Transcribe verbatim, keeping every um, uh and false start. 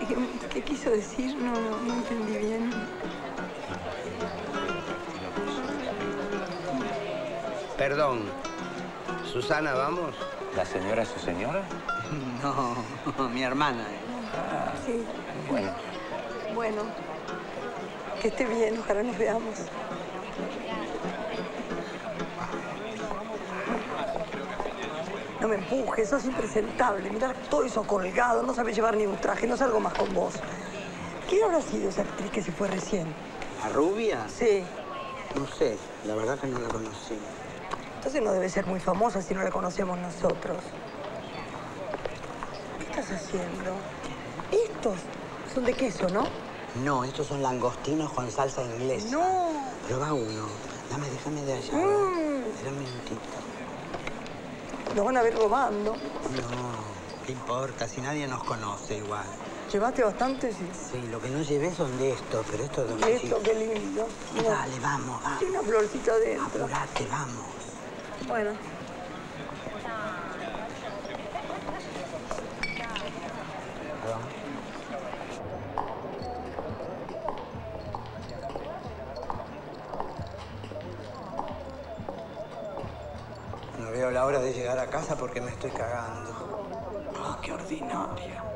¿Qué, qué quiso decir? No, no, no entendí bien. Perdón. Susana, ¿vamos? ¿La señora es su señora? No, mi hermana. Ah, sí. Bueno. Bueno. Que esté bien, ojalá nos veamos. No me empujes, sos impresentable. Mirá todo eso colgado, no sabes llevar ni un traje, no salgo más con vos. ¿Quién habrá sido esa actriz que se fue recién? ¿La rubia? Sí. No sé, la verdad que no la conocí. Entonces no debe ser muy famosa si no la conocemos nosotros. ¿Qué estás haciendo? Estos son de queso, ¿no? No, estos son langostinos con salsa inglesa. No. Prueba uno. Dame, déjame de allá. Mm. Espera un minutito. Nos van a ver robando. No, ¿qué importa? Si nadie nos conoce igual. ¿Llevaste bastante? Sí. Sí, lo que no llevé son de estos, pero estos de ¿Y esto? Qué lindo. No. Dale, vamos, vamos. Tiene una florcita adentro. Apurate, vamos. Bueno. Perdón. No veo la hora de llegar a casa porque me estoy cagando. Oh, qué ordinaria.